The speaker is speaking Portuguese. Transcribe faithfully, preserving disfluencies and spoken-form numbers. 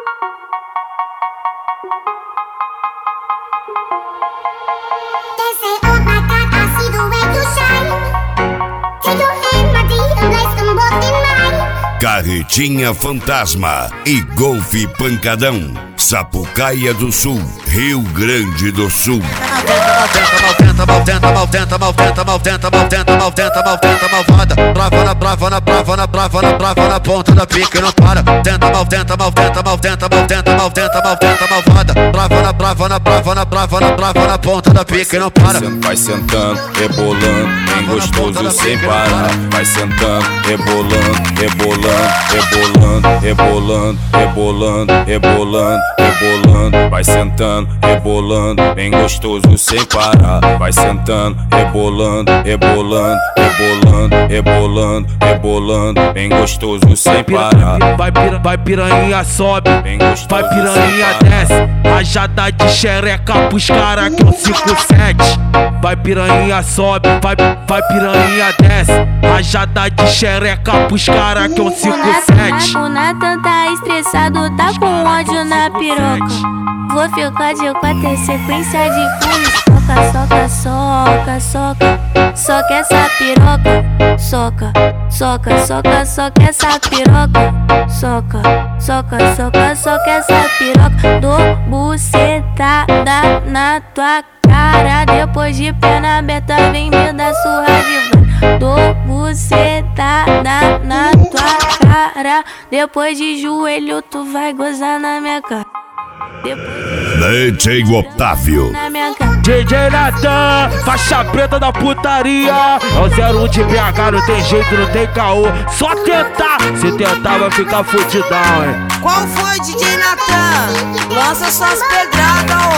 Carretinha Fantasma e Golfe Pancadão, Sapucaia do Sul, Rio Grande do Sul. Maltenta, maltenta, maltenta, maltenta, maltenta, maltenta, maltenta, maltenta, malvada. Brava na brava na brava na brava na brava na ponta da pica e não para. Tenta, maltenta, maltenta, maltenta, maltenta, maltenta, maltenta, malvada. Brava na brava na brava na brava na brava na ponta da pica e não para. Vai sentando, rebolando, bem gostoso sem parar. Vai sentando, rebolando, rebolando, rebolando, rebolando, rebolando, rebolando, rebolando. Vai sentando, rebolando, bem gostoso sem parar. Vai sentando, rebolando, rebolando, rebolando, rebolando, rebolando, bem gostoso sem parar. Vai pira, vai piranha sobe, bem gostoso, vai piranha desce. Rajada de xereca pros cara que é um cinco sete. Vai piranha sobe, vai, vai piranha desce. Rajada de xereca pros cara que é um cinco sete. O Nathan tá estressado, tá com ódio na piroca. Vou ficar de quatro em sequência de pulos. Soca, soca, soca, soca, soca essa piroca. Soca, soca, soca, soca essa piroca. Soca, soca, soca, soca essa piroca. Dou bucetada na tua cara. Depois de perna aberta vem me dar surra de vara. Dou bucetada na tua cara. Depois de joelho tu vai gozar na minha cara. D J Otávio, D J Nathan, faixa preta da putaria. É o zero um de B H, não tem jeito, não tem caô. Só tentar, se tentar vai ficar fudidão, hein. Qual foi, D J Nathan? Lança suas pedradas,